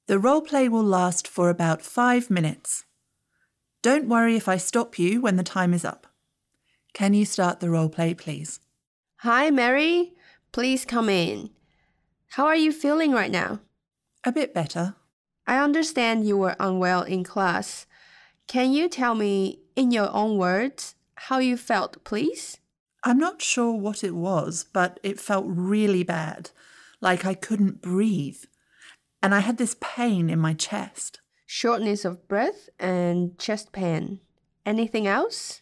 The role play will last for about 5 minutes. Don't worry if I stop you when the time is up. Can you start the role play, please? Hi, Mary. Please come in. How are you feeling right now? A bit better. I understand you were unwell in class. Can you tell me, in your own words, how you felt, please? I'm not sure what it was, but it felt really bad, like I couldn't breathe. And I had this pain in my chest. Shortness of breath and chest pain. Anything else?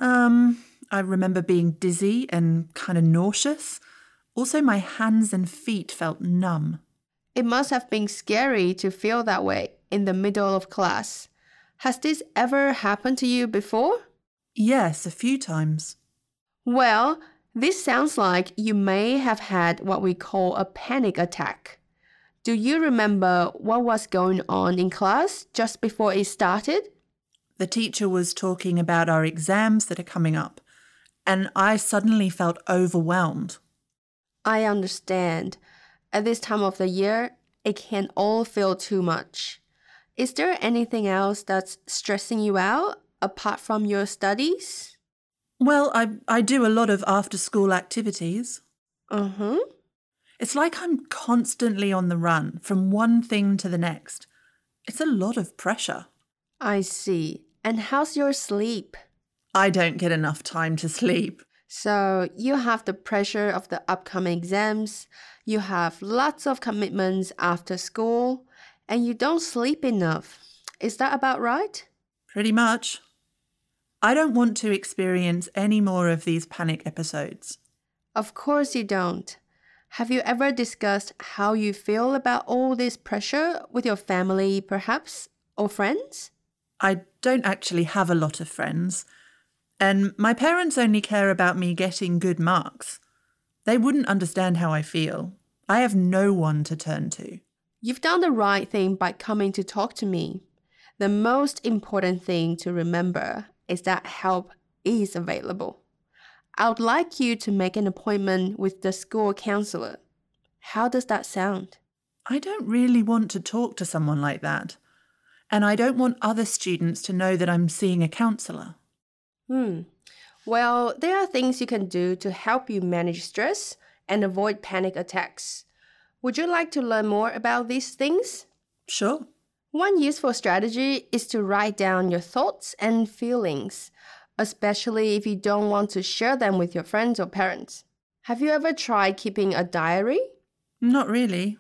I remember being dizzy and kind of nauseous. Also, my hands and feet felt numb. It must have been scary to feel that way in the middle of class. Has this ever happened to you before? Yes, a few times. Well, this sounds like you may have had what we call a panic attack. Do you remember what was going on in class just before it started? The teacher was talking about our exams that are coming up, and I suddenly felt overwhelmed. I understand. At this time of the year, it can all feel too much. Is there anything else that's stressing you out apart from your studies? Well, I do a lot of after-school activities. Uh-huh. It's like I'm constantly on the run from one thing to the next. It's a lot of pressure. I see. And how's your sleep? I don't get enough time to sleep. So you have the pressure of the upcoming exams, you have lots of commitments after school, and you don't sleep enough. Is that about right? Pretty much. I don't want to experience any more of these panic episodes. Of course you don't. Have you ever discussed how you feel about all this pressure with your family, perhaps, or friends? I don't actually have a lot of friends, and my parents only care about me getting good marks. They wouldn't understand how I feel. I have no one to turn to. You've done the right thing by coming to talk to me. The most important thing to remember is that help is available. I would like you to make an appointment with the school counselor. How does that sound? I don't really want to talk to someone like that. And I don't want other students to know that I'm seeing a counsellor. Well, there are things you can do to help you manage stress and avoid panic attacks. Would you like to learn more about these things? Sure. One useful strategy is to write down your thoughts and feelings, especially if you don't want to share them with your friends or parents. Have you ever tried keeping a diary? Not really.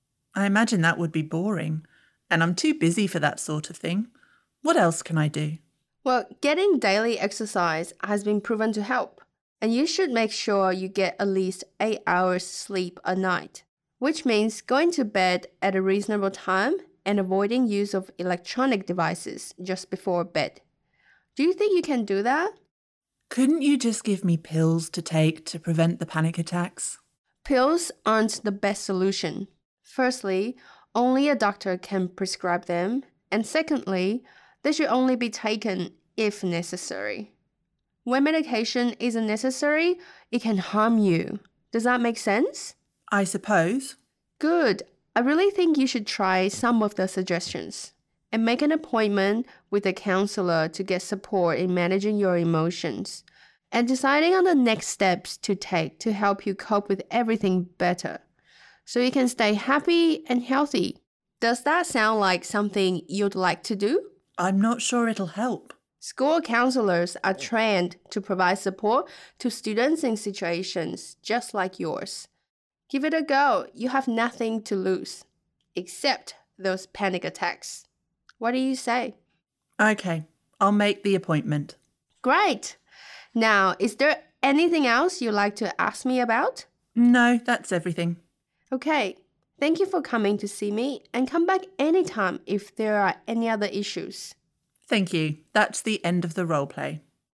I imagine that would be boring, and I'm too busy for that sort of thing. What else can I do? Well, getting daily exercise has been proven to help, and you should make sure you get at least 8 hours sleep a night, which means going to bed at a reasonable time and avoiding use of electronic devices just before bed. Do you think you can do that? Couldn't you just give me pills to take to prevent the panic attacks? Pills aren't the best solution. Firstly, only a doctor can prescribe them, and secondly, they should only be taken if necessary. When medication isn't necessary, it can harm you. Does that make sense? I suppose. Good. I really think you should try some of the suggestions and make an appointment with a counselor to get support in managing your emotions and deciding on the next steps to take to help you cope with everything better so you can stay happy and healthy. Does that sound like something you'd like to do? I'm not sure it'll help. School counselors are trained to provide support to students in situations just like yours. Give it a go. You have nothing to lose, except those panic attacks. What do you say? Okay, I'll make the appointment. Great. Now, is there anything else you'd like to ask me about? No, that's everything. Okay. Thank you for coming to see me, and come back anytime if there are any other issues. Thank you. That's the end of the role play.